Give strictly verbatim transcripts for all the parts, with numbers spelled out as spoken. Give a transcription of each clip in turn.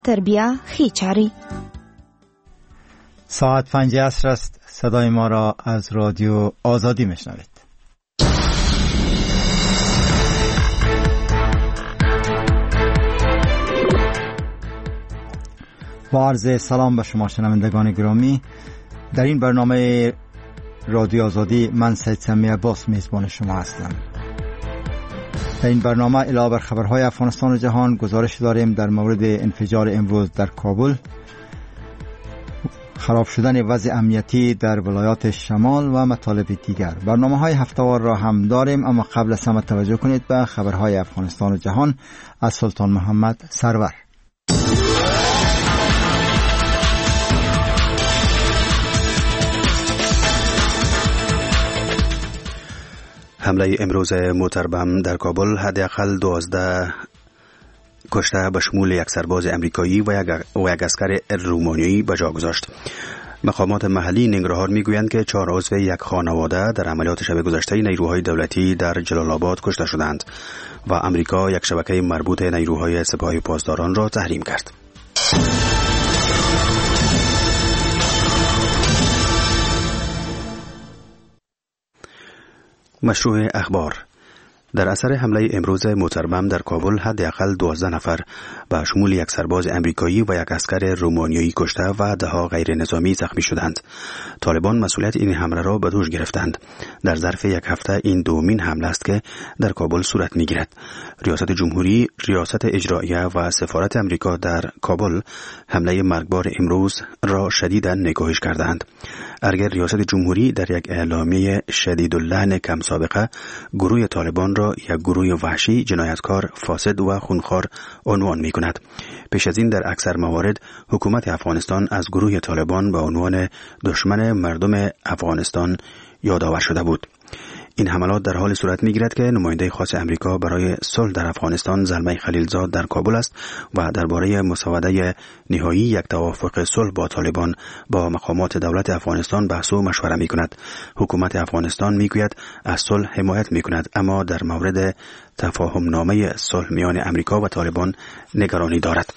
تربیه خیچاری. ساعت پنج عصر است. صدای ما را از رادیو آزادی میشنوید. با عرض سلام به شما شنوندگان گرامی، در این برنامه رادیو آزادی من سید سمی عباس میزبان شما هستم. در این برنامه علاوه بر خبرهای افغانستان و جهان گزارش داریم در مورد انفجار امروز در کابل، خراب شدن وضع امنیتی در ولایات شمال و مطالب دیگر. برنامه‌های هفته‌وار را هم داریم، اما قبل از همه توجه کنید به خبرهای افغانستان و جهان از سلطان محمد سرور. حمله امروز موتربم در کابل حداقل دوازده کشته به شمول یک سرباز امریکایی و یک اسکر رومانیایی به جا گذاشت. مقامات محلی ننگرهار میگویند که چهار عضو یک خانواده در عملیات شب گذشته نیروهای دولتی در جلال آباد کشته شدند و امریکا یک شبکه مربوط نیروهای سپاه پاسداران را تحریم کرد. مشروع اخبار. در اثر حمله امروز موتربم در کابل حداقل دوازده نفر به شمول یک سرباز امریکایی و یک اسکر رومانیایی کشته و دهها غیر نظامی زخمی شدند. طالبان مسئولیت این حمله را به دوش گرفتند. در ظرف یک هفته این دومین حمله است که در کابل صورت می‌گیرد. ریاست جمهوری، ریاست اجراییه و سفارت امریکا در کابل حمله مرگبار امروز را شدیداً نکوهش کردند. اگر ریاست جمهوری در یک اعلامیه شدیداللحن کم سابقه گروه طالبان را یک گروه وحشی، جنایتکار، فاسد و خونخوار عنوان می کند. پیش از این در اکثر موارد حکومت افغانستان از گروه طالبان به عنوان دشمن مردم افغانستان یادآور شده بود. این حملات در حال صورت می‌گیرد که نماینده خاص امریکا برای صلح در افغانستان زلمه خلیلزاد در کابل است و درباره مسوده نهایی یک توافق صلح با طالبان با مقامات دولت افغانستان بحث و مشوره می‌کند. حکومت افغانستان می‌گوید از صلح حمایت می‌کند، اما در مورد تفاهم نامه صلح میان امریکا و طالبان نگرانی دارد.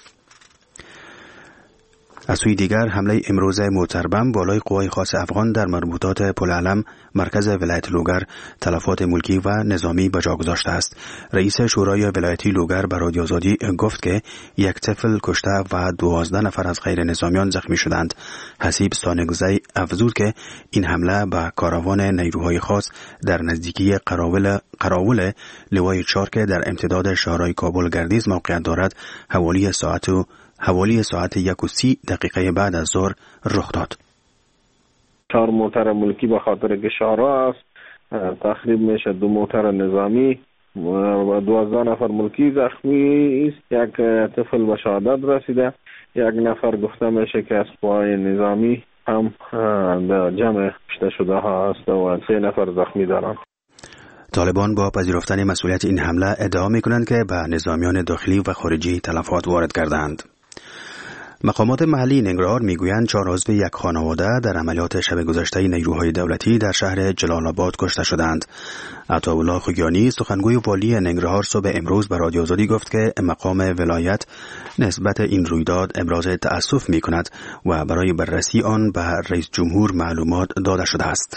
از سوی دیگر حمله امروز موتربم بالای قوای خاص افغان در مربوطات پل علم مرکز ولایت لوگر تلفات ملکی و نظامی به جا گذاشته است. رئیس شورای ولایتی لوگر به رادیو آزادی گفت که یک طفل کشته و دوازده نفر از غیر نظامیان زخمی شدند. حسیب ستانگزی افزود که این حمله به کاروان نیروهای خاص در نزدیکی قراول قراول لوای چار که در امتداد شهرهای کابل گردیز موقعیت دارد حوالی ساعت و حوالی ساعت یک و سی دقیقه بعد از ظهر رخ داد. چهار موتر ملکی به خاطر گشاره است، تخریب میشه دو موتر نظامی و دوازده نفر ملکی زخمی است. یک طفل به شهادت رسیده، یک نفر گفته میشه که از قوای نظامی هم در جمع کشته شده ها است و سه نفر زخمی دارند. طالبان با پذیرفتن مسئولیت این حمله ادعا میکنند که به نظامیان داخلی و خارجی تلفات وارد کردند. مقامات محلی ننگرهار میگویند چهار عضو یک خانواده در عملیات شب گذشته نیروهای دولتی در شهر جلال آباد کشته شدند. عطاالله خوگیانی سخنگوی والی ننگرهار صبح امروز به رادیو آزادی گفت که مقام ولایت نسبت این رویداد ابراز تأسف میکند و برای بررسی آن به رئیس جمهور معلومات داده شده است.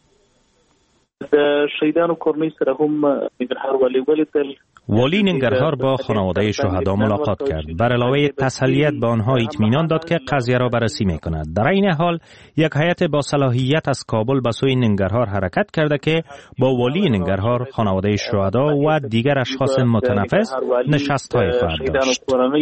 شهیدانو کورنۍ سره هم ننګرهار والی ولیدل. والی ننگرهار با خانواده شهدا ملاقات کرد. بر علاوه تسلیت به آنها اطمینان داد که قضیه را بررسی می‌کند. در این حال یک هیئت با صلاحیت از کابل به سوی ننگرهار حرکت کرده که با والی ننگرهار، خانواده شهدا و دیگر اشخاص متنفس نشست‌های خواهد داشت.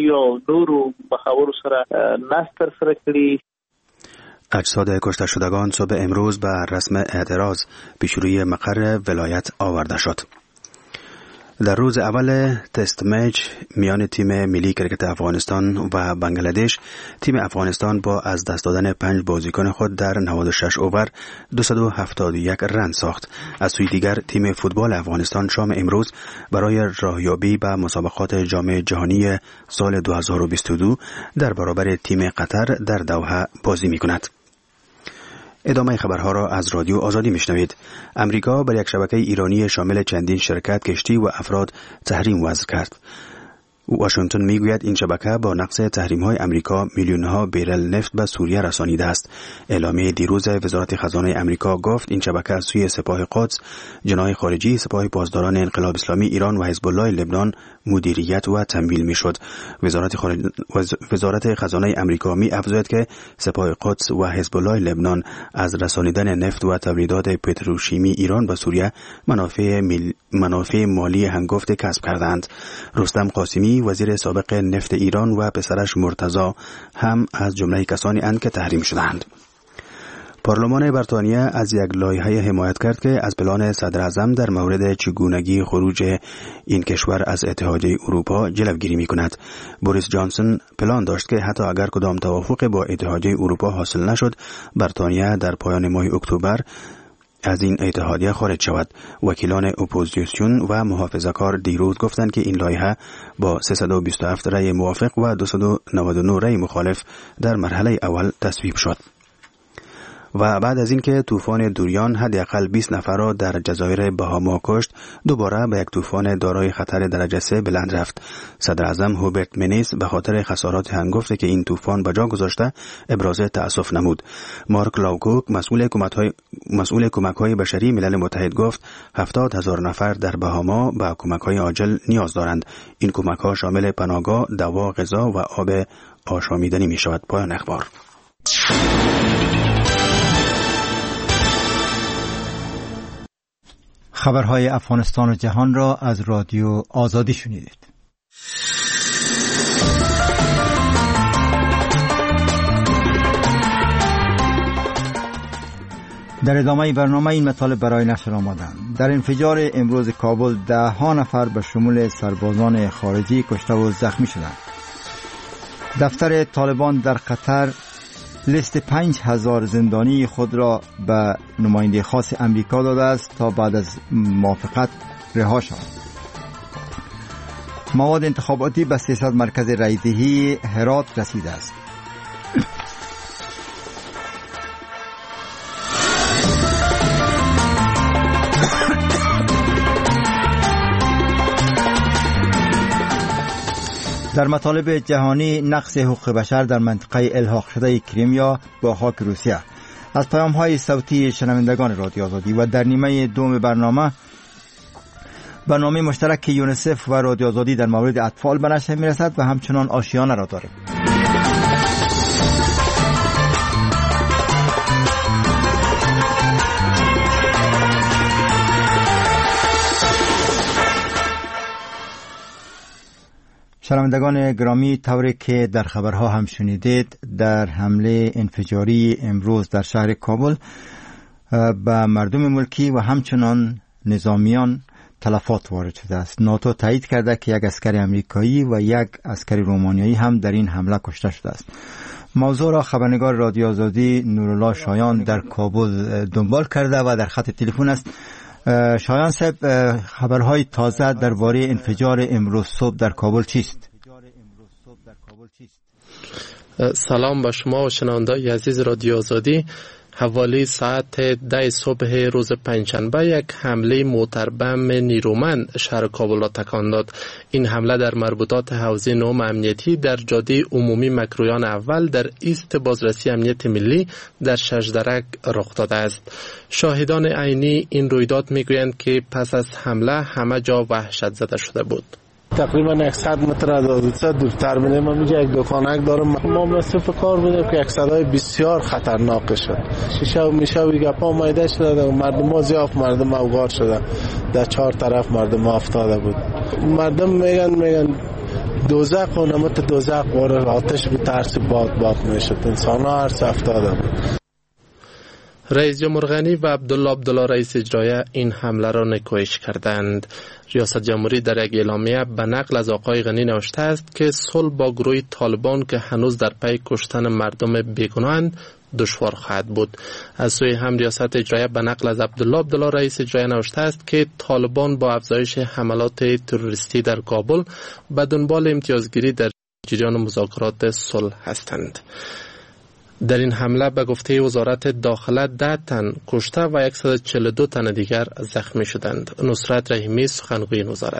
اجساد کشته شدگان صبح امروز به رسم اعتراض پیش روی مقر ولایت آورده شد. در روز اول تست میچ میان تیم ملی کرکت افغانستان و بنگلادش، تیم افغانستان با از دست دادن پنج بازیکن خود در نود و شش اوور دویست و هفتاد و یک رن ساخت. از سوی دیگر تیم فوتبال افغانستان شام امروز برای راهیابی به مسابقات جام جهانی سال دو هزار و بیست و دو در برابر تیم قطر در دوحه بازی می‌کند. ادامه خبرها را از رادیو آزادی میشنوید. امریکا بر یک شبکه ایرانی شامل چندین شرکت، کشتی و افراد تحریم وضع کرد. واشنگتن میگوید این شبکه با نقض تحریم‌های آمریکا میلیون‌ها بیرل نفت به سوریه رسانیده است. اعلامیه دیروز وزارت خزانه آمریکا گفت این شبکه از سوی سپاه قدس، جناح خارجی، سپاه پاسداران انقلاب اسلامی ایران و حزب الله لبنان مدیریت و تمویل میشد. وزارت خارج... وزارت خزانه آمریکا می افزاید که سپاه قدس و حزب الله لبنان از رسانیدن نفت و تولیدات پتروشیمی ایران به سوریه منافع مل... منافع مالی هنگفت کسب کردند. رستم قاسمی وزیر سابق نفت ایران و پسرش مرتضی هم از جمله کسانی اند که تحریم شدند. پارلمان بریتانیا از یک لایحه حمایت کرد که از پلان صدر اعظم در مورد چگونگی خروج این کشور از اتحادیه اروپا جلوگیری می‌کند. بوریس جانسون پلان داشت که حتی اگر کدام توافق با اتحادیه اروپا حاصل نشد، بریتانیا در پایان ماه اکتبر از این اتحادیه خارج شود. وکیلان اپوزیسیون و محافظه‌کار دیروز گفتند که این لایحه با سیصد و بیست و هفت رأی موافق و دویست و نود و نه رأی مخالف در مرحله اول تصویب شد. و بعد از اینکه طوفان دوریان حداقل بیست نفر را در جزایر بهاما کشت، دوباره به یک طوفان دارای خطر درجه سه بلند رفت. صدر اعظم هوبرت منیس به خاطر خسارات هنگفتی که این طوفان به جا گذاشته ابراز تأسف نمود. مارک لاوکوک مسئول کمک‌های مسئول کمک‌های بشری ملل متحد گفت هفتاد هزار نفر در بهاما به کمک‌های عاجل نیاز دارند. این کمک‌ها شامل پناهگاه، دوا، غذا و آب آشامیدنی می‌شود. پایان اخبار. خبرهای افغانستان و جهان را از رادیو آزادی شنیدید. در ادامه برنامه این مطالب برای نشر آمدند. در انفجار امروز کابل ده ها نفر به شمول سربازان خارجی کشته و زخمی شدند. دفتر طالبان در قطر لیست پنج هزار زندانی خود را به نماینده خاص امریکا داده است تا بعد از موافقت رها شود. مواد انتخاباتی به سیصد مرکز رایدهی هرات رسیده است. در مطالب جهانی، نقض حقوق بشر در منطقه الحاق شده کریمیا با خاک روسیه. از پیام‌های صوتی شنوندگان رادیو آزادی و در نیمه دوم برنامه برنامه مشترک یونیسف و رادیو آزادی در مورد اطفال به نشر می‌رسد و همچنان آشیانه را داریم. شنوندگان گرامی، طوری که در خبرها هم شنیدید، در حمله انفجاری امروز در شهر کابل به مردم ملکی و همچنان نظامیان تلفات وارد شده است. ناتو تایید کرده که یک عسکر امریکایی و یک عسکر رومانیایی هم در این حمله کشته شده است. موضوع را خبرنگار رادیو آزادی نورالله شایان در کابل دنبال کرده و در خط تلفن است. شایان صاحب، خبرهای تازه درباره انفجار امروز صبح در کابل چیست؟ سلام به شما و شنوندگان عزیز رادیو آزادی. حوالی ساعت ده صبح روز پنجشنبه یک حمله موتربم نیرومند شهر کابل را تکان داد. این حمله در مربوطات حوزه نهم امنیتی در جاده عمومی مکرویان اول در ایست بازرسی امنیت ملی در ششدرک رخ داده است. شاهدان عینی این رویداد میگویند که پس از حمله همه جا وحشت زده شده بود. تقریبا صد متر از حادثه دورتر بودیم. من اینجا یک دکانک دارم. ما مصرف کار بودیم که یک صدای بسیار خطرناک شد. شیشه و میشه و گپا مایده شده و مردم ها زیاف مردم اوگار شده. در چهار طرف مردم افتاده بود. مردم میگن میگن دوزخ و نمت دوزخ باره آتش به ترس باد باد میشد. انسان ها هر افتاده بود. رئیس جمهور غنی و عبدالله عبدالله رئیس اجرایی این حمله را نکوهش کردند. ریاست جمهوری در یک اعلامیه به نقل از آقای غنی نوشته است که صلح با گروه طالبان که هنوز در پی کشتن مردم بیگناهند دشوار خواهد بود. از سوی هم ریاست اجرایی به نقل از عبدالله عبدالله رئیس اجرایی نوشته است که طالبان با افزایش حملات تروریستی در کابل به دنبال امتیازگیری در جریان مذاکرات صلح هستند. در این حمله به گفته وزارت داخله ده تن کشته و صد و چهل و دو تن دیگر زخمی شدند. نصرت رحیمی، سخنگوی وزارت: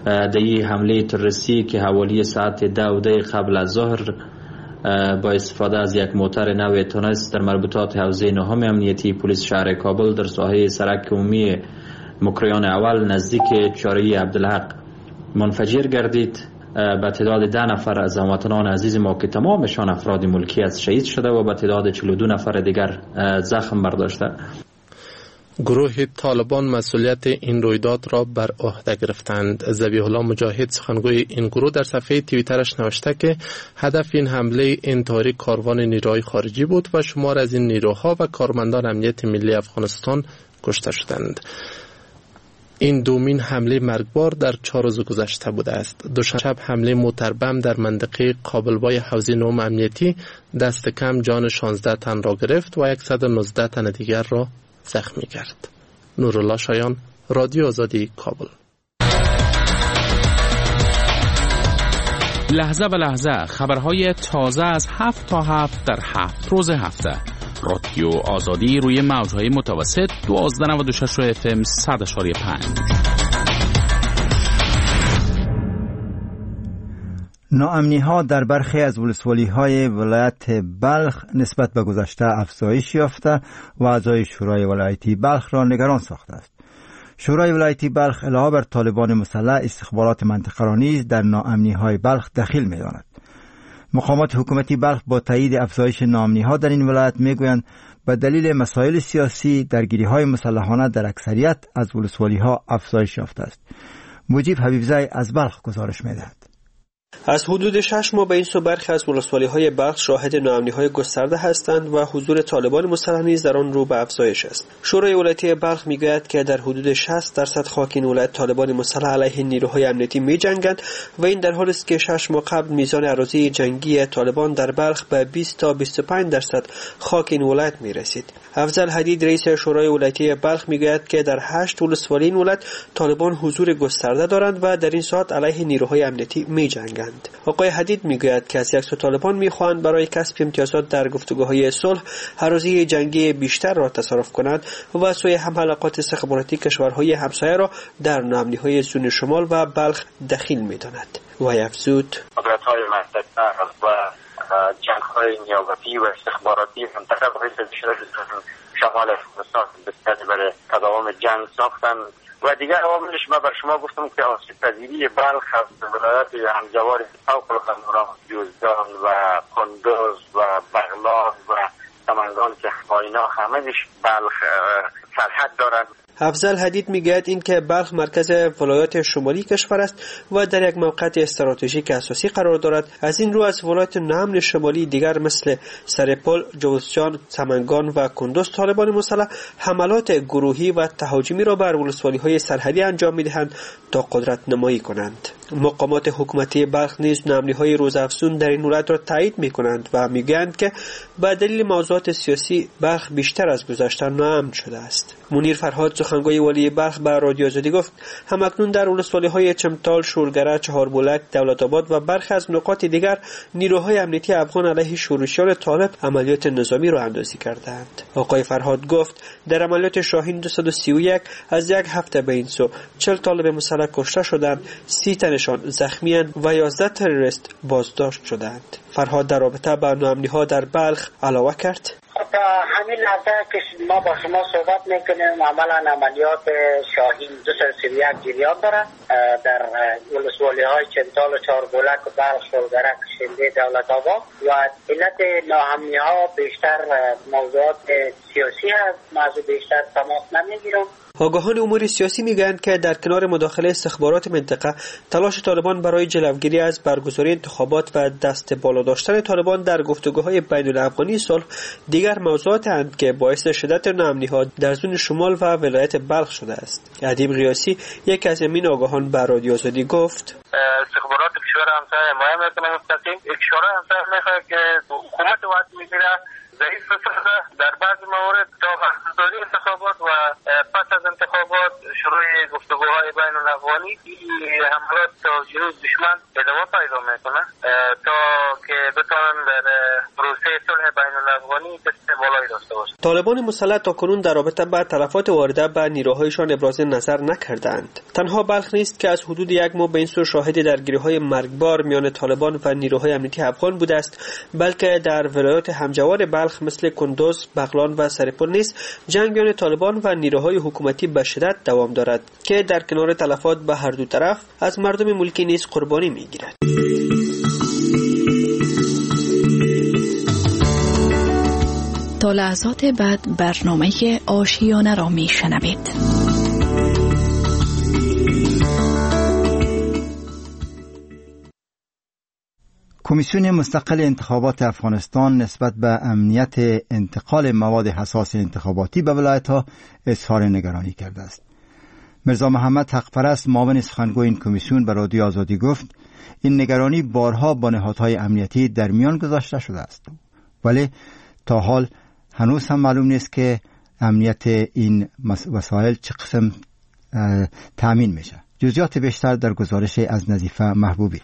در این حمله تروریستی که حوالی ساعت ده و دقیقه قبل از ظهر با استفاده از یک موتر نو تونس در مربوطات حوزه نهم امنیتی پلیس شهر کابل در ساحه سرک عمومی مکریان اول نزدیک چاره عبدالحق منفجر گردید. به تعداد ده نفر از هموطنان عزیز ما که تمامشان افراد ملکی از شهید شده و به تعداد چهل و دو نفر دیگر زخم برداشته. گروه طالبان مسئولیت این رویداد را بر عهده گرفتند. ذبیح الله مجاهد سخنگوی این گروه در صفحه توییترش نوشته که هدف این حمله انتحاری کاروان نیروهای خارجی بود و شمار از این نیروها و کارمندان امنیت ملی افغانستان کشته شدند. این دومین حمله مرگبار در چهار روز گذشته بوده است. دوشنبه حمله موتربم در منطقه قابلبای حوزه نهم امنیتی دست کم جان شانزده تن را گرفت و صد و نوزده تن دیگر را زخمی کرد. نورالله شایان، رادیو آزادی، کابل. لحظه به لحظه خبرهای تازه از هفت تا هفت در هفت روز هفته. رادیو آزادی روی موجهای متوسط دوازده و نود و شش اف ام صد و پنج. ناامنی ها در برخی از ولسوالی های ولایت بلخ نسبت به گذشته افزایش یافته و اعضای شورای ولایتی بلخ را نگران ساخته است. شورای ولایتی بلخ علاوه بر طالبان مسلح استخبارات منطقه را نیز در ناامنی های بلخ دخیل می داند. مقامات حکومتی بلخ با تایید افزایش ناامنی ها در این ولایت می گویند به دلیل مسائل سیاسی درگیری های مسلحانه در اکثریت از ولسوالی ها افزایش یافته است. مجیب حبیبزای از بلخ گزارش می دهد. از حدود شش ماه به این سو برخی از ولسوالی‌های بلخ شاهد ناامنی‌های گسترده هستند و حضور طالبان مسلح نیز در آن رو به افزایش است. شورای ولایتی بلخ می‌گوید که در حدود شصت درصد خاک این ولایت طالبان مسلح علیه نیروهای امنیتی می‌جنگند و این در حالی است که شش ماه قبل میزان اراضی جنگی طالبان در بلخ به بیست تا بیست و پنج درصد خاک این ولایت می‌رسید. افضل حدید رئیس شورای ولایتی بلخ می‌گوید که در هشت ولسوالی این ولایت طالبان حضور گسترده دارند و در این ساعت علیه نیروهای امنیتی می‌جنگند. آقای حدید میگوید که از یک سو طالبان میخواهند برای کسب امتیازات در گفتگوهای صلح اراضی جنگی بیشتر را تصرف کنند و از سوی هم حلقات استخباراتی کشورهای همسایه را در ناامنی‌های زون شمال و بلخ دخیل میداند. و افزود قدرت‌های منطقه و جنگ‌های نیابتی و استخباراتی منطقه باعث شد شمال افغانستان بسیاری برای تداوم جنگ ساختند و دیگر عواملش من بر شما گفتم که آسیب پذیری بلخ از ولایات همجوار فوق القمران جوزجان و کندوز و بغلان و سمنگان که با اینا همه‌اش بلخ سرحد دارند. افضل حدید میگوید این که بلخ مرکز ولایات شمالی کشور است و در یک موقعیت استراتژیک اساسی قرار دارد. از این رو از ولایات نامن شمالی دیگر مثل سرپل، جوزجان، سمنگان و کندوز طالبان مسلح حملات گروهی و تهاجمی را بر ولسوالی‌های سرحدی انجام میدهند تا قدرت نمایی کنند. مقامات حکومتی بلخ نیز ناامنی‌های روزافزون در این ولایت را تایید می‌کنند و میگویند که به دلیل موضوعات سیاسی بلخ بیشتر از گذشته ناامن شده است. منیر فرهاد سخنگوی ولی بلخ به رادیو آزادی گفت همکنون در ولسوالی‌های چمتال، شورگره، چهاربولک، دولت‌آباد و برخی از نقاط دیگر نیروهای امنیتی افغان علیه شورشیان طالب عملیات نظامی را اندازی کردند. آقای فرهاد گفت در عملیات شاهین دویست و سی و یک از یک هفته به این سو چهل طالب مسلح کشته شدند، سی تنشان زخمی‌اند و یازده تروریست بازداشت شدند. فرهاد در رابطه با ناامنی‌ها در بلخ علاوه کرد: تا همین لحظه که ما با شما صحبت میکنیم عملا عملیات شاهین دویست و سی و یک جریان داره در ولسوالی های چمتال و چهاربولک و بلخ، شورگره، شنده، دولت‌آباد و علت ناامنی ها بیشتر موضوعات سیاسی هست. موضوع بیشتر تماس نمیگیرم. آگاهان امور سیاسی میگویند که در کنار مداخله استخبارات منطقه، تلاش طالبان برای جلوگیری از برگزاری انتخابات و دست بالا داشتن طالبان در گفتگوهای بین الافغانی صلح دیگر موضوعات اند که باعث شدت ناامنی‌ها در زون شمال و ولایت بلخ شده است. ادیب قیاسی یک از این آگاهان به رادیو آزادی گفت: استخبارات کشور همسایه حمایت میکنه مستقیم. کشور همسایه میخواد که حکومت وقت میگیره ضعیف بسازه در بعض موارد تا برگزاری انتخابات و پس از انتخابات شروع گفتگوهای بین الافغانی این حملات تا جنوب دشمن ادامه پیدا میکنه تا که بتوانن در پروسه صلح بین الافغانی دست بالا بیشتری داشته باشه. طالبان مسلح تاکنون در رابطه با تلفات وارده به نیروهایشان ابراز نظر نکردند. تنها بلخ نیست که از حدود یک ماه به این سو شاهد درگیری‌های مرگبار میان طالبان و نیروهای امنیتی افغان بوده است، بلکه در ولایات همجوار بلخ مثل کندوز، بغلان و سرپل نیز جنگ میان طالبان و نیروهای حکومتی به شدت دوام دارد که در کنار تلفات به هر دو طرف از مردم ملکی نیز قربانی میگیرد. تا لحظات بعد برنامه آشیانه را می شنوید. کمیسیون مستقل انتخابات افغانستان نسبت به امنیت انتقال مواد حساس انتخاباتی به ولایت‌ها اظهار نگرانی کرده است. مرزا محمد حقپرست معاون سخنگوی این کمیسیون به رادیو آزادی گفت این نگرانی بارها با نهادهای امنیتی در میان گذاشته شده است، ولی تا حال هنوز هم معلوم نیست که امنیت این وسایل چه قسم تامین میشه. جزئیات بیشتر در گزارش از نظیفه محبوبی.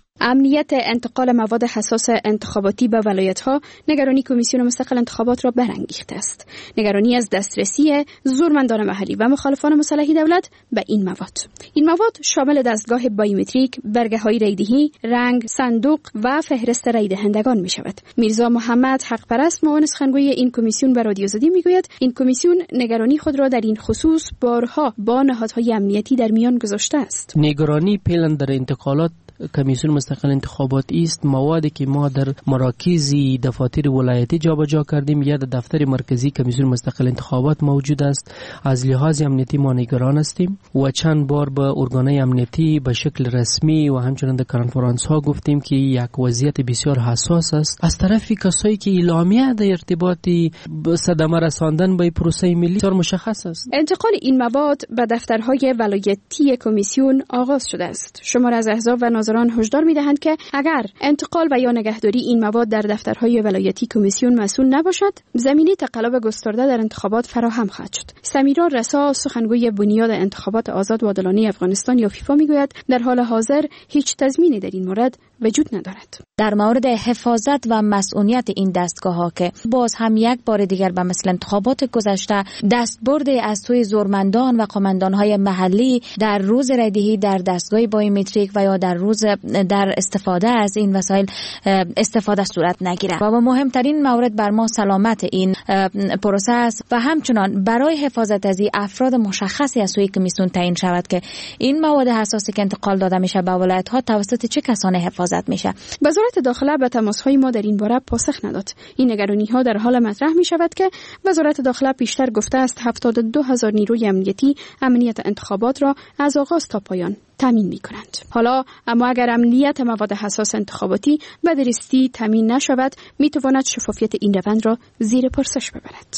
امنیت انتقال مواد حساس انتخاباتی به ولایت‌ها نگرانی کمیسیون مستقل انتخابات را برانگیخته است. نگرانی از دسترسی زورمندان محلی و مخالفان مسلح دولت به این مواد. این مواد شامل دستگاه بایومتریک، برگه‌های رایدهی، رنگ، صندوق و فهرست رای دهندگان می‌شود. میرزا محمد حقپرست معاون سخنگوی این کمیسیون به رادیو آزادی میگوید این کمیسیون نگرانی خود را در این خصوص بارها با نهادهای امنیتی در میان گذاشته است. نگرانی پیلن در انتقالات کمیسیون مستقل انتخاباتی است موادی که ما در مراکز دفاتر ولایتی جابجا کردیم یا در دفتر مرکزی کمیسیون مستقل انتخابات موجود است. از لحاظ امنیتی ما نگران هستیم و چند بار به ارگانهای امنیتی به شکل رسمی و همچنین در کنفرانس ها گفتیم که یک وضعیت بسیار حساس است از طرف کسایی که اعلامیه در ارتباط صدمه رساندن به پروسه ملی بسیار مشخص است. انتقال این مواد به دفترهای ولایتی کمیسیون آغاز شده است. شمار از احزاب و ناظران هشدار می‌دهند که اگر انتقال و یا نگهداری این مواد در دفترهای ولایتی کمیسیون مسئول نباشد، زمینه تقلب گسترده در انتخابات فراهم خواهد شد. سمیرا رسا سخنگوی بنیاد انتخابات آزاد و عادلانه افغانستان یا فیفا میگوید در حال حاضر هیچ تضمینی در این مورد وجود ندارد. در مورد حفاظت و مسئولیت این دستگاه‌ها که باز هم یک بار دیگر به مثل انتخابات گذشته دستبرد از سوی زورمندان و قماندان‌های محلی در روز رایدهی در دستگاه بایومتریک و یا در روز در استفاده از این وسایل استفاده صورت نگیرد و مهمترین مورد بر ما سلامت این پروسه است و همچنان برای حفاظت از این افراد مشخصی از سوی کمیسیون تعیین شود که این مواد حساسی که انتقال داده میشه به ولایت‌ها توسط چه کسانی حفاظت میشه. وزارت داخله به تماس‌های ما در این باره پاسخ نداد. این نگرانی‌ها در حال مطرح می‌شود که وزارت داخله پیشتر گفته است هفتاد و دو هزار نیروی امنیتی امنیت انتخابات را از آغاز تا پایان تامین می‌کنند. حالا اما اگر امنیت مواد حساس انتخاباتی به درستی تامین نشود، می‌تواند شفافیت این روند را زیر پرسش ببرد.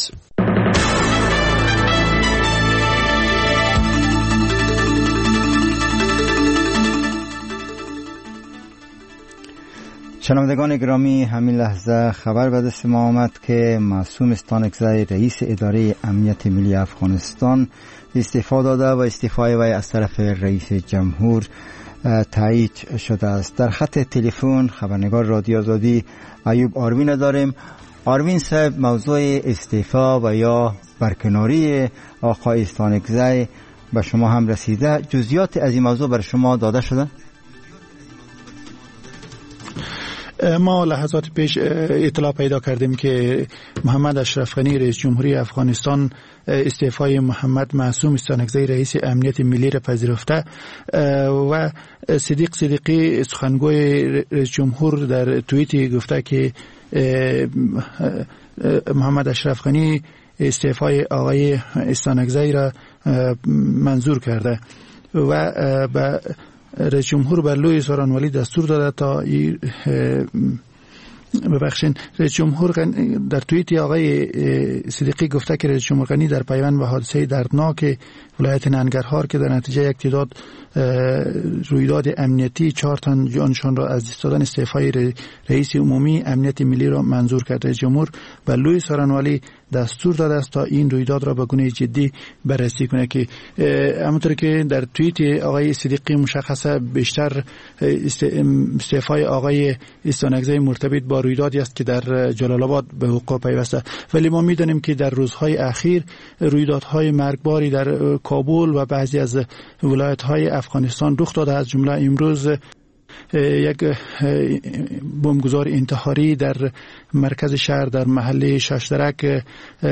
شنوندگان گرامی، همین لحظه خبر به دست ما آمد که معصوم استانکزی رئیس اداره امنیت ملی افغانستان استعفا داده و استعفای وی از طرف رئیس جمهور تایید شده است. در خط تلفن خبرنگار رادیو آزادی ایوب آروین داریم. آروین صاحب، موضوع استعفا و یا برکناری آقای استانکزی به شما هم رسیده، جزئیات از این موضوع بر شما داده شده؟ ما لحظات پیش اطلاع پیدا کردیم که محمد اشرف غنی رئیس جمهوری افغانستان استعفای محمد معصوم استانکزی رئیس امنیت ملی را پذیرفته و صدیق صدیقی سخنگوی رئیس جمهور در توییتی گفته که محمد اشرف غنی استعفای آقای استانکزی را منظور کرده و به رئیس جمهور بر لوی سارانوالی دستور داده تا ببخشین رئیس جمهور در توییت آقای صدیقی گفته که رئیس جمهور غنی در پیوند به حادثه دردناک ولایت ننگرهار که در نتیجه یک تعداد رویداد امنیتی چهار تن جانشان را از دست دادن استعفای رئیس عمومی امنیت ملی را منظور کرد. رئیس جمهور به لوی سارنوالی دستور داده است تا این رویداد را به گونه جدی بررسی کنه که همونطور که در توییت آقای صدیقی مشخصه بیشتر استعفای آقای استانکزی مرتبط با رویدادی است که در جلال آباد به وقوع پیوسته، ولی ما میدانیم که در روزهای اخیر رویدادهای مرگباری در کابل و بعضی از ولایت‌های افغانستان رخ داده، از جمله امروز یک بمبگذار انتحاری در مرکز شهر در محله ششدرک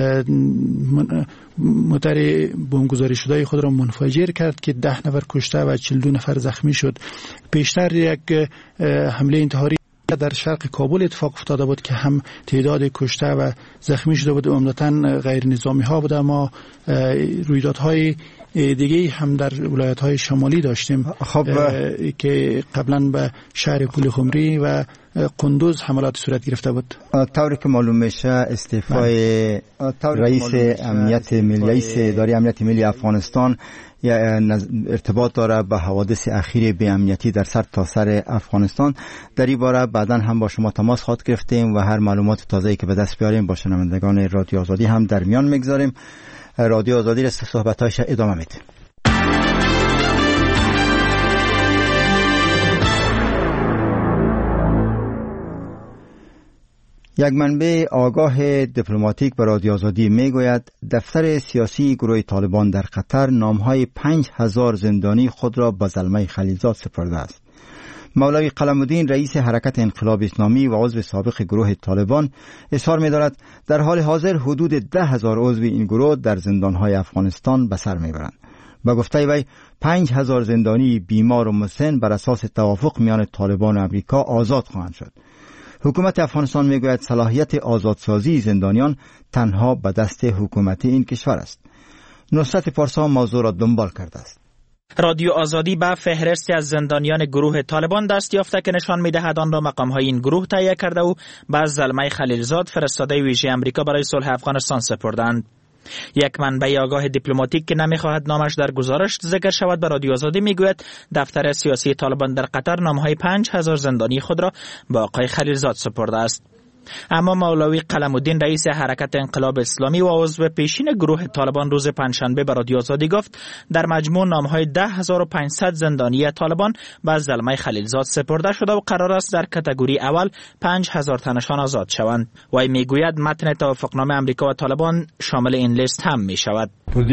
موتر بمبگذاری شده خود را منفجر کرد که ده نفر کشته و چهل و دو نفر زخمی شد. پیشتر یک حمله انتحاری در شرق کابل اتفاق افتاده بود که هم تعداد کشته و زخمی شده بود، عمدتاً غیر نظامی ها بوده. ما رویدادهای دیگه هم در ولایت‌های شمالی داشتیم خب که قبلا به شهر پول خمری و قندوز حملات صورت گرفته بود. طوری که معلوم میشه استعفای رئیس امنیت ملی رئیس اداره امنیت ملی افغانستان ارتباط داره به حوادث اخیر بی امنیتی در سر تا سر افغانستان. در این باره بعداً هم با شما تماس خواهد گرفتیم و هر معلومات تازه‌ای که به دست بیاریم با شنوندگان رادیو آزادی هم در میان میگذاریم. رادیو آزادی را صحبت‌هایش ادامه میده. یک منبع آگاه دیپلماتیک به رادیو آزادی میگوید دفتر سیاسی گروه طالبان در قطر نامهای پنج هزار زندانی خود را به زلمه خلیلزاد سپرده است. مولوی قلم‌الدین رئیس حرکت انقلاب اسلامی و عضو سابق گروه طالبان اظهار می‌دارد در حال حاضر حدود ده هزار عضو این گروه در زندان‌های افغانستان به سر می‌برند. با گفته وی پنج هزار زندانی بیمار و مسن بر اساس توافق میان طالبان و امریکا آزاد خواهند شد. حکومت افغانستان میگوید صلاحیت آزادسازی زندانیان تنها به دست حکومت این کشور است. نصرت پارسا موضوع را دنبال کرده است. رادیو آزادی به فهرستی از زندانیان گروه طالبان دست یافته که نشان می‌دهد آن را مقام‌های این گروه تهیه کرده و به زلمه خلیلزاد فرستاده ویژه آمریکا برای صلح افغانستان سپردند. یک منبع آگاه دیپلماتیک که نمی‌خواهد نامش در گزارش ذکر شود به رادیو آزادی میگوید دفتر سیاسی طالبان در قطر نام‌های پنج هزار زندانی خود را به آقای خلیلزاد سپرده است. اما مولوی قلم‌الدین رئیس حرکت انقلاب اسلامی و عضو پیشین گروه طالبان روز پنجشنبه به رادیو آزادی گفت در مجموع نام‌های ده هزار و پانصد زندانی طالبان به زلمه خلیلزاد سپرده شده و قرار است در کاتگوری اول پنج هزار تنشان آزاد شوند. وی میگوید متن توافقنامه امریکا و طالبان شامل این لیست هم میشود.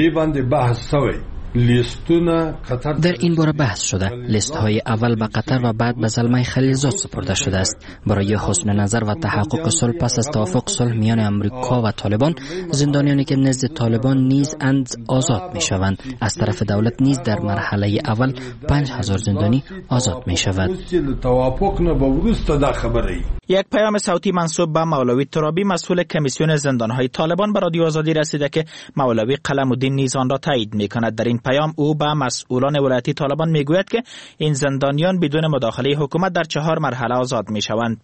در این باره بحث شده. لیست های اول به قطر و بعد به زلمه خلیلزاد سپرده شده است. برای حسن نظر و تحقق صلح پس از توافق صلح میان امریکا و طالبان، زندانیانی که نزد طالبان نیز اند آزاد می شوند. از طرف دولت نیز در مرحله اول پنج هزار زندانی آزاد می شود. یک پیام صوتی منسوب به مولوی ترابی مسئول کمیسیون زندانهای طالبان به رادیو آزادی رسیده که مولوی قلم‌الدین نیز آن را تایید می‌کند. در این پیام او به مسئولان ولایتی طالبان میگوید که این زندانیان بدون مداخله حکومت در چهار مرحله آزاد میشوند.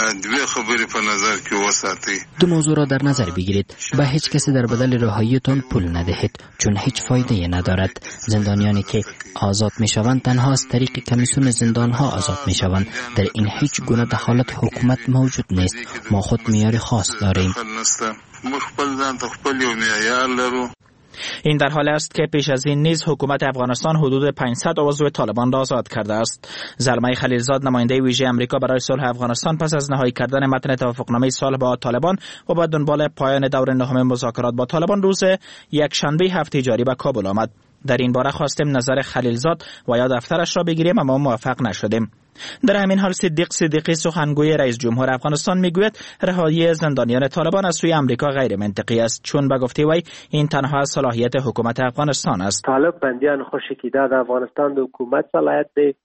دو موضوع را در نظر بگیرید. به هیچ کسی در بدل رهاییتان پول ندهید چون هیچ فایده ندارد. زندانیانی که آزاد میشوند تنها از طریق کمیسیون زندانها آزاد میشوند. در این هیچ گونه دخالت حکومت موجود نیست. ما خود معیار خاص داریم. این در حالی است که پیش از این نیز حکومت افغانستان حدود پانصد عضو طالبان را آزاد کرده است. زلمه خلیلزاد نماینده ویژه امریکا برای صلح افغانستان پس از نهایی کردن متن توافقنامه صلح با طالبان و با دنبال پایان دور نهم مذاکرات با طالبان روز یک شنبه هفته جاری به کابل آمد. در این باره خواستیم نظر خلیلزاد و یا دفترش را بگیریم اما موفق نشدیم. در همین حال صدیق صدیقی سخنگوی رئیس جمهور افغانستان میگوید رهایی زندانیان طالبان از سوی آمریکا غیر منطقی است چون به گفته وی این تنها صلاحیت حکومت افغانستان است. طالب بندیان خوشی در افغانستان د حکومت صلاحیت دی.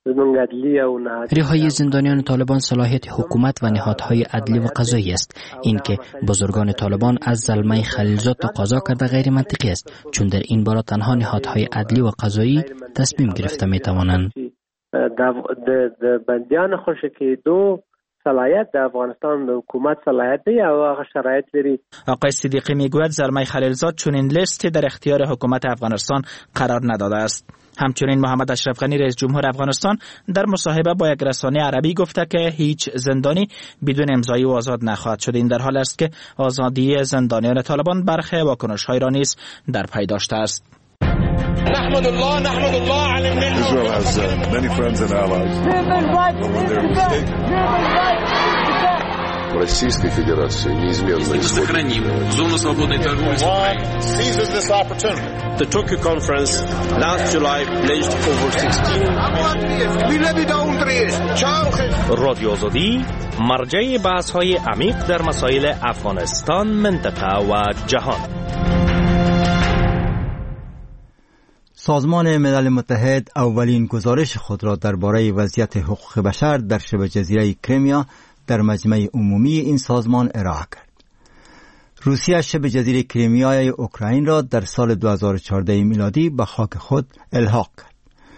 رهایی زندانیان طالبان صلاحیت حکومت و نهادهای عدلی و قضایی است. این که بزرگان طالبان از زلمه خلیلزاد تقاضا کرده غیر منطقی است چون در این باره تنها نهادهای عدلی و قضایی تصمیم گرفته می توانند. د بندیان خوشی دو صلاحیت د افغانستان د حکومت صلاحیت دی او هغه شرایط لري. آقای صدیقی میگوید زلمه خلیلزاد چنین لیستی در اختیار حکومت افغانستان قرار نداده است. همچنین محمد اشرف غنی رئیس جمهور افغانستان در مصاحبه با یک رسانه عربی گفته که هیچ زندانی بدون امضای او آزاد نخواهد شد. این در حال است که آزادی زندانیان طالبان برخی واکنش‌های را نیز در پی داشته است. نحمد الله نحمد الله على النعمة. Israel has uh, many friends and allies. Российской Федерации неизменно сохраним зону свободной торговли с Украиной. seizes this opportunity. The Tokyo conference last July pledged over sixteen رادیو آزادی مرجع بحث‌های عمیق در مسائل افغانستان، منطقه و جهان. سازمان ملل متحد اولین گزارش خود را درباره وضعیت حقوق بشر در شبه جزیره کریمیا در مجمع عمومی این سازمان ارائه کرد. روسیه شبه جزیره کریمیای اوکراین را در سال دو هزار و چهارده میلادی به خاک خود الحاق کرد.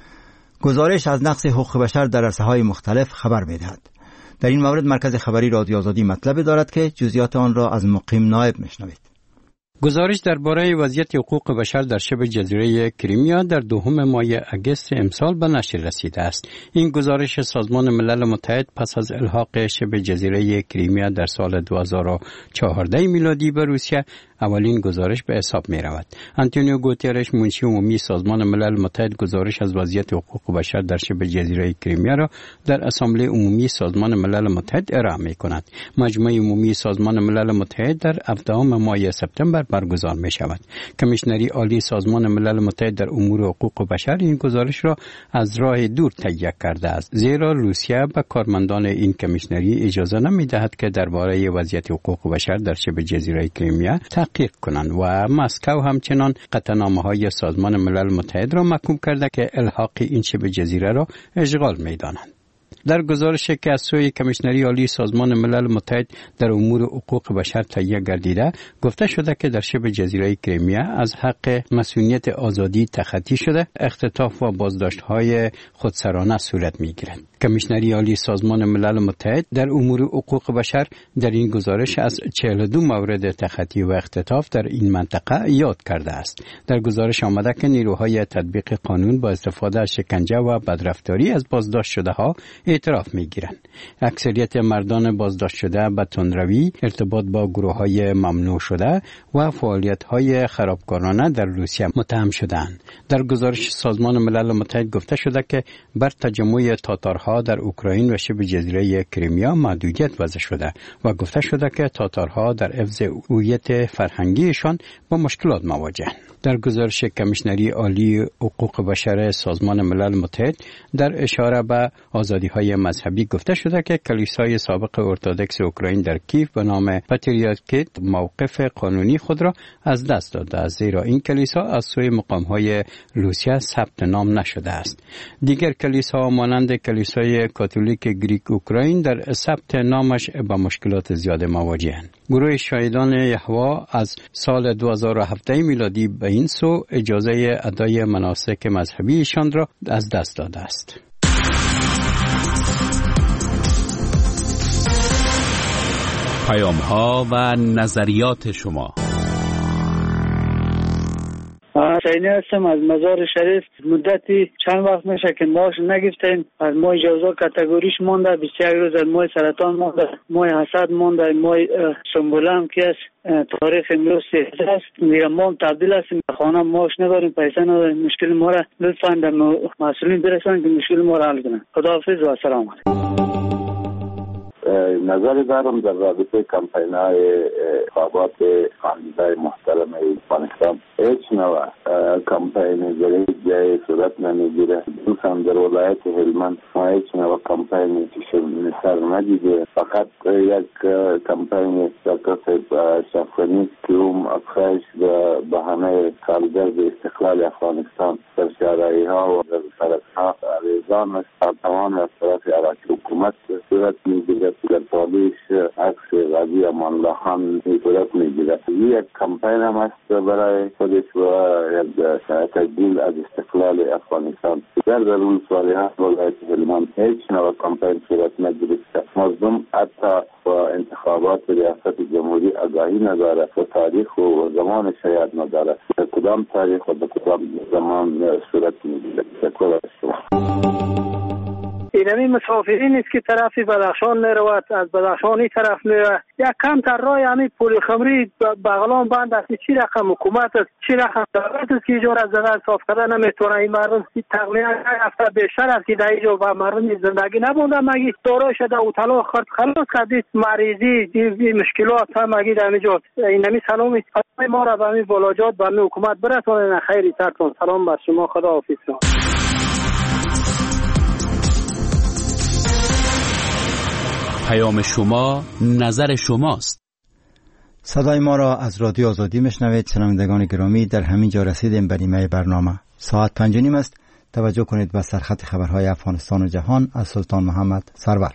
گزارش از نقض حقوق بشر در عرصه‌های مختلف خبر می‌دهد. در این مورد مرکز خبری رادیو آزادی مطلب دارد که جزئیات آن را از مقیم نایب میشنوید. گزارش درباره وضعیت حقوق بشر در شبه جزیره کریمیا در دوم ماه اگست امسال به نشر رسیده است. این گزارش سازمان ملل متحد پس از الحاق شبه جزیره کریمیا در سال دو هزار و چهارده میلادی به روسیه اولین گزارش به حساب می رود. آنتونیو گوترش منشی عمومی سازمان ملل متحد گزارش از وضعیت حقوق بشر در شبه جزیره کریمیا را در اسامبله عمومی سازمان ملل متحد ارائه می کند. مجمع عمومی سازمان ملل متحد در هفدهم ماه سپتامبر برگزار می شود. کمیشنری عالی سازمان ملل متحد در امور حقوق بشر این گزارش را از راه دور تهیه کرده است، زیرا روسیه به کارمندان این کمیشنری اجازه نمی دهد که درباره وضعیت حقوق بشر در شبه جزیره کریمیا تحقیق کنند و مسکو همچنان قطعنامه‌های سازمان ملل متحد را محکوم کرده که الحاق این شبه جزیره را اشغال می دانند. در گزارش که از سوی کمیشنری عالی سازمان ملل متحد در امور حقوق بشر تهیه گردیده گفته شده که در شبه جزیره کریمیا از حق مسئولیت آزادی تخطی شده، اختطاف و بازداشت‌های خودسرانه صورت می‌گیرد. کمیشنری عالی سازمان ملل متحد در امور حقوق بشر در این گزارش از چهل و دو مورد تخطی و اختطاف در این منطقه یاد کرده است. در گزارش آمده که نیروهای تطبیق قانون با استفاده از شکنجه و بدرفتاری از بازداشت شده ها اعتراف می‌گیرند. اکثریت مردان بازداشت شده به تندروی، ارتباط با گروه‌های ممنوع شده و فعالیت‌های خرابکارانه در روسیه متهم شدند. در گزارش سازمان ملل متحد گفته شده که بر تجمع تاتارها در اوکراین و شبه جزیره کریمیا محدودیت وضع شده و گفته شده که تاتارها در حفظ هویت فرهنگیشان با مشکلات مواجهند. در گزارش کمیشنری عالی حقوق بشر سازمان ملل متحد در اشاره به آزادی‌های مذهبی گفته شده که کلیسای سابق ارتدوکس اوکراین در کیف به نام پاتریارکیت موقف قانونی خود را از دست داده است، زیرا این کلیسا از سوی مقام‌های روسیه ثبت نام نشده است. دیگر کلیساها مانند کلیسای کاتولیک گریک اوکراین در ثبت نامش با مشکلات زیاد مواجه‌اند. گروه شاهدان یهوه از سال دو هزار و هفده میلادی به این سو اجازه ادای مناسک مذهبیشان را از دست داده است. پیام ها و نظریات شما. حسینی هستم از مزار شریف. مدتی چند وقت میشه که ماش نگرفتیم. از ماه جوزا کاتگوریش مونده، بیست و یک روز از ماه سرطان مونده، ماه حسد مونده، ماه سنبولم که است. تاریخ امروز سیزده است. میگم ما تبدیل هستیم به خانه، ماش نداریم، پیسه نداریم. مشکل ما را لطفاً به مسئولین برسانید که مشکل ما را حل کنند. خداحافظ و سلام علیکم. نظر دارم در رابطه کمپین‌های انتخابات خانواده محترم افغانستان هیچ نوع کمپین در هیچ جای صورت نمیگیره. خصوصا در ولایت هلمند ما هیچ نوع کمپینی مثال ندیده. فقط یک کمپین دکتر شفقانی که اون افخش به بهانه سالگرد استقلال افغانستان در شهرهای ها و در سرک‌ها ریزان است. تمام از طرف عراقی حکومت صورت میگیره. در پالیش عکس غازی امان الله خان صورت میگیره. یک کمپین هم است برای خودش و یک تجدید از استقلال افغانستان. در در ولسوالی ها ولایت هلمند هیچ نوع کمپین صورت نگرفته. مردم حتی با انتخابات ریاست جمهوری آگاهی نداره و تاریخ و زمان شاید نداره. به کدام تاریخ و به کدام زمان صورت میگیره. شکر از شما. اینمی مسافرین است که طرفی بدخشان میرود، از بدخشانی طرف میرود. یک کم تر راه همین پول خمری بغلان بند است. چی رقم حکومت است، چی رقم دولت است که اینجا را زدن صاف کردن نمیتونه. این مردم تقریبا یک هفته بیشتر است که در اینجا و مردم زندگی نبوده. مگی دارای شده و طلاق خرد خلاص کردید مریضی دی مشکلات هم مگی در اینجا. اینمی سلامی ما را به همین ولاجات به همین حکومت برسونن. خیری سرتون سلام بر شما. خدا حافظ. پیام شما نظر شماست. صدای ما را از رادیو آزادی میشنوید. شنوندگان گرامی، در همین جا رسیدیم به نیمه برنامه. ساعت پنج و نیم است. توجه کنید به سرخط خبرهای افغانستان و جهان از سلطان محمد سرور.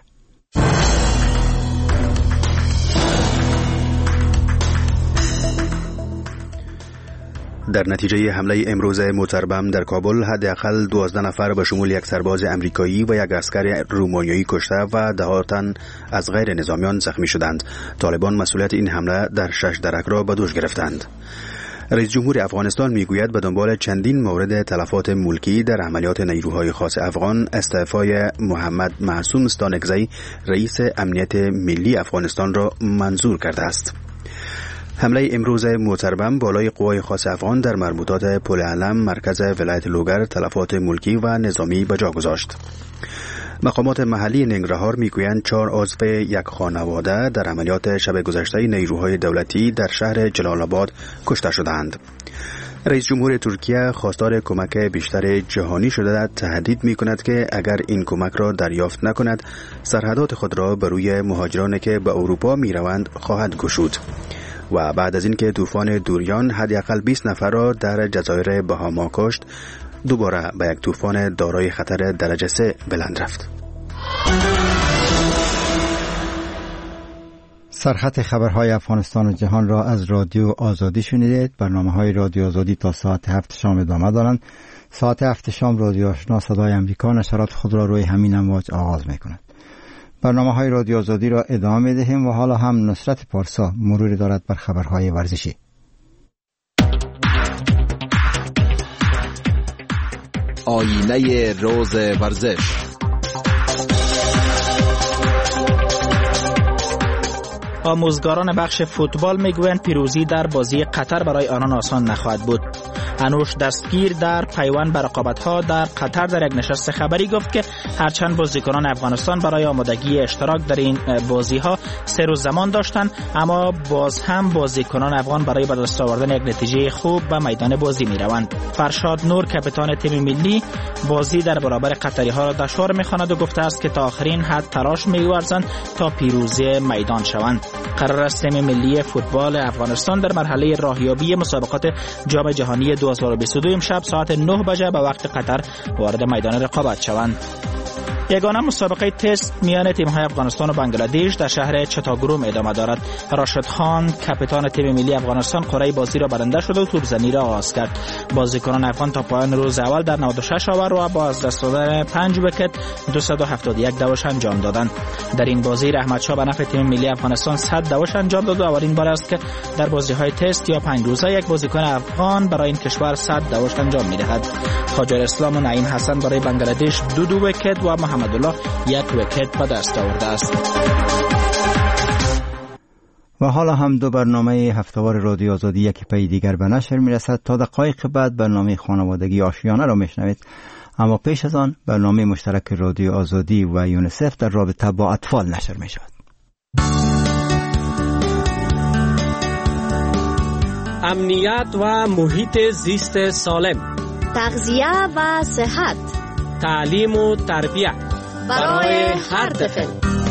در نتیجه حمله امروز موتربم در کابل حداقل دوازده نفر به شمول یک سرباز امریکایی و یک عسکر رومانیایی کشته و ده تن از غیر نظامیان زخمی شدند. طالبان مسئولیت این حمله در شش درک را به دوش گرفتند. رئیس جمهور افغانستان میگوید به دنبال چندین مورد تلفات ملکی در عملیات نیروهای خاص افغان استعفای محمد معصوم استانکزی رئیس امنیت ملی افغانستان را منظور کرده است. حمله امروز موتربم بالای قوای خاص افغان در مربوطات پل علم مرکز ولایت لوگر تلفات ملکی و نظامی به جا گذاشت. مقامات محلی ننگرهار میگویند چهار عضو یک خانواده در عملیات شب گذشته نیروهای دولتی در شهر جلال آباد کشته شدند. رئیس جمهور ترکیه خواستار کمک بیشتر جهانی شده تهدید می کند که اگر این کمک را دریافت نکند سرحدات خود را بر روی مهاجرانی که به اروپا می روند خواهد گشود. و بعد از اینکه طوفان دوریان حداقل بیست نفر را در جزایر بهاما کشت، دوباره به یک طوفان دارای خطر درجه سه بلند رفت. سرخط خبرهای افغانستان و جهان را از رادیو آزادی شنیدید. برنامه‌های رادیو آزادی تا ساعت هفت شام ادامه دارند. ساعت هفت شام رادیو آشنا صدای امریکا نشرات خود را روی همین امواج آغاز می‌کند. برنامه‌های رادیو آزادی را ادامه می‌دهیم و حالا هم نصرت پارسا مروری دارد بر خبرهای ورزشی. آینه روز ورزش. آموزگاران بخش فوتبال میگویند پیروزی در بازی قطر برای آنان آسان نخواهد بود. انوش دستگیر در پیوند به رقابت‌ها در قطر در یک نشست خبری گفت که هرچند بازیکنان افغانستان برای آمادگی اشتراک در این بازی‌ها سه روز زمان داشتند، اما باز هم بازیکنان افغان برای به دست آوردن یک نتیجه خوب به میدان بازی می‌روند. فرشاد نور کاپیتان تیم ملی بازی در برابر قطری‌ها را دشوار می‌خواند و گفته است که تا آخرین حد تلاش می‌ورزند تا پیروزی میدان شوند. قرار است تیم ملی فوتبال افغانستان در مرحله راهیابی مسابقات جام جهانی دو هزار و بیست و دو امشب ساعت نه بجه به وقت قطر وارد میدان رقابت شوند. یگانه مسابقه تست میان تیم‌های افغانستان و بنگلادش در شهر چتاگروم ادامه دارد. راشد خان کاپیتان تیم ملی افغانستان قرعه بازی را برنده شد و توپزنی را آغاز کرد. بازیکنان افغان تا پایان روز اول در نود و شش آور و با از دست دادن پنج ویکت دویست و هفتاد و یک دوش انجام دادند. در این بازی رحمت شاه به نفع تیم ملی افغانستان صد دوش انجام داد و اولین بار است که در بازی‌های تست یا پنج روزه یک بازیکن افغان برای این کشور صد دوش انجام می‌دهد. خاجر اسلام و نعیم حسن برای بنگلادش دو دو ویکت و محمدالله یک ویکت به دست آورده است. و حالا هم دو برنامه هفته‌وار رادیو آزادی یکی پی دیگر به نشر میرسد. تا دقایق بعد برنامه خانوادگی آشیانه را میشنوید، اما پیش از آن برنامه مشترک رادیو آزادی و یونیسف در رابطه با اطفال نشر میشود. امنیت و محیط زیست سالم، تغذیه و صحت، تعلیم و تربیت برای هر طفل.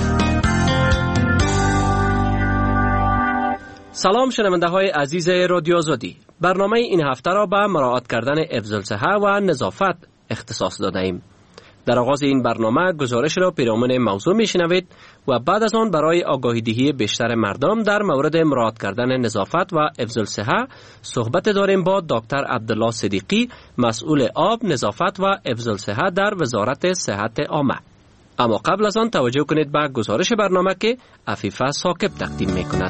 سلام شنونده های عزیز رادیو آزادی. برنامه این هفته را به مراعات کردن حفظ الصحه و نظافت اختصاص داده ایم. در آغاز این برنامه گزارش را پیرامون موضوع میشنوید و بعد از آن برای آگاهی دهی بیشتر مردم در مورد مراعات کردن نظافت و حفظ الصحه صحبت داریم با دکتر عبدالله صدیقی، مسئول آب، نظافت و حفظ الصحه در وزارت صحت عامه. اما قبل از آن توجه کنید به گزارش برنامه که عفیفه ثاقب تقدیم می کند.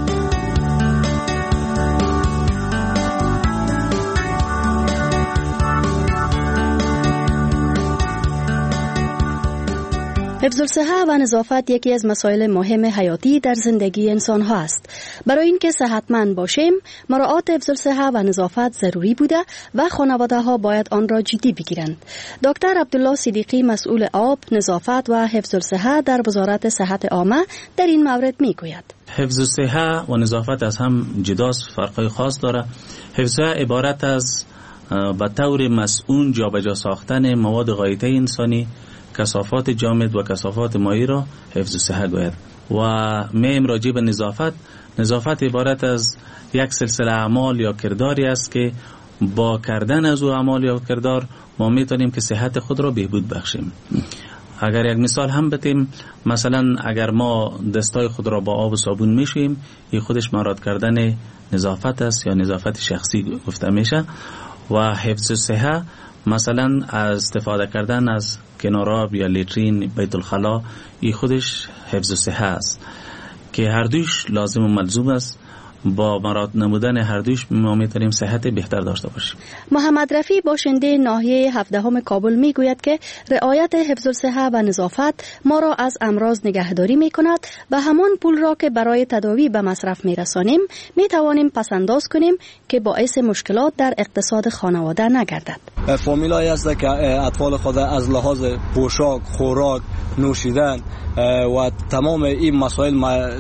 حفظ الصحه و نظافت یکی از مسائل مهم حیاتی در زندگی انسان ها است. برای اینکه صحتمند باشیم، مراعات حفظ الصحه و نظافت ضروری بوده و خانواده ها باید آن را جدی بگیرند. دکتر عبدالله صدیقی، مسئول آب، نظافت و حفظ الصحه در وزارت صحت عامه، در این مورد میگوید: حفظ الصحه و نظافت از هم جداست، فرقای خاص داره. حفظ الصحه عبارت از به طور مسئول جابجا ساختن مواد غایطه انسانی، کثافات جامد و کثافات مائع را حفظ الصحه گوید. و میم راجع به نظافت، نظافت عبارت از یک سلسله اعمال یا کرداری است که با کردن از او اعمال یا کردار ما میتونیم که صحت خود را بهبود بخشیم. اگر یک مثال هم بتیم، مثلا اگر ما دستای خود را با آب و صابون میشوییم، این خودش مراعات کردن نظافت است یا نظافت شخصی گفته میشه. و حفظ الصحه مثلا از استفاده کردن از کناراب یا لیترین، بیت الخلا، این خودش حفظ الصحه است که هر دوش لازم و ملزوم است. با مراعات نمودن هر دوش ما میتونیم صحت بهتر داشته باشیم. محمد رفی، باشنده ناحیه هفدهم کابل، میگوید که رعایت حفظ الصحه و نظافت ما را از امراض نگهداری میکند و همان پول را که برای تداوی به مصرف میرسانیم میتوانیم پسنداز کنیم که باعث مشکلات در اقتصاد خانواده نگردد. فامیلایی است که اطفال خود از لحاظ پوشاک، خوراک، نوشیدن و تمام این مسائل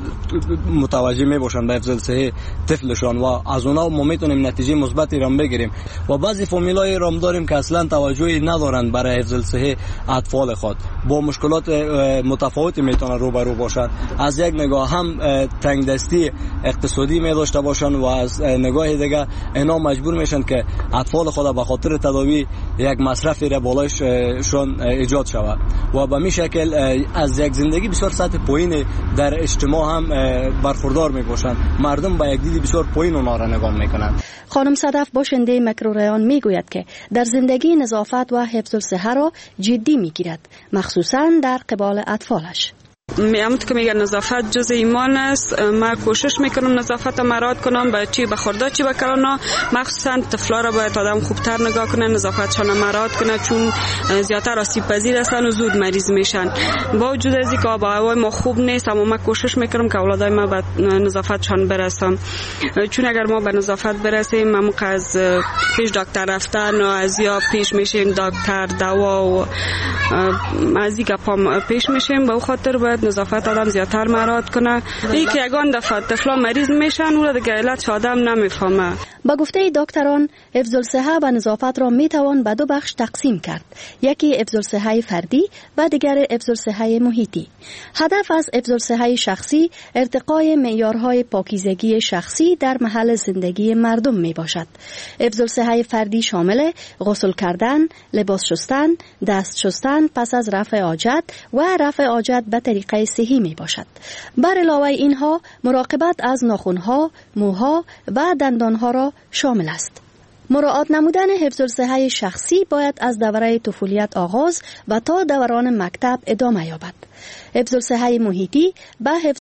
متوجه می باشند به حفظ الصحه طفلشان و از اونا ما میتونیم نتیجه مثبتی را بگیریم. و بعضی فامیلای را داریم که اصلا توجهی ندارند برای حفظ الصحه اطفال خود، با مشکلات متفاوتی میتونن روبرو باشند. از یک نگاه هم تنگ دستی اقتصادی می داشته باشند و از نگاه دیگه اینا مجبور میشن که اطفال خود به خاطر تداوی یک مصرفی را بالایشان ایجاد شود و به می شکل از یک زندگی بسیار سطح پایین در اجتماع هم برخوردار می باشند. مردم با یک دید بسیار پایین اونا را نگاه میکنند. خانم صدف، باشنده مکروریان، میگوید که در زندگی نظافت و حفظ الصحه را جدی میگیرد، مخصوصا در قبال اطفالش. میامد که میگه نظافت جز ایمان است. من کوشش میکنم نظافت مراعات کنم، به چی به خورده چی به کلانا، مخصوصا طفلا را باید آدم خوبتر نگاه کنه، نظافتشان مراعات کنه، چون زیادتر آسیب پذیر هستن و زود مریض میشن. با وجود از اینکه آب و هوای ما خوب نیست، اما من کوشش میکنم که اولادای ما به نظافتشان برسم، چون اگر ما به نظافت برسیم ما موقع از پیش دکتر رفتن و از یا پیش میشیم دکتر دوا و از این گپا پیش میشیم. به خاطر باید نظافت آدم زیادتر مراعات کنه. این که یگان دفعه طفلا مریض میشن اون دیگه علت آدم نمیفهمه. با گفته دکتران، حفظ الصحه و نظافت را میتوان به دو بخش تقسیم کرد، یکی حفظ الصحه فردی و دیگر حفظ الصحه محیطی. هدف از حفظ الصحه شخصی ارتقای معیارهای پاکیزگی شخصی در محل زندگی مردم می باشد. حفظ الصحه فردی شامل غسل کردن، لباس شستن، دست شستن پس از رفع حاجت و رفع حاجت به طریقه صحی می باشد. بر علاوه اینها مراقبت از ناخنها، موها و دندانها را شامل است. مراعات نمودن حفظ الصحه شخصی باید از دوره طفولیت آغاز و تا دوران مکتب ادامه یابد. حفظ الصحه محیطی به حفظ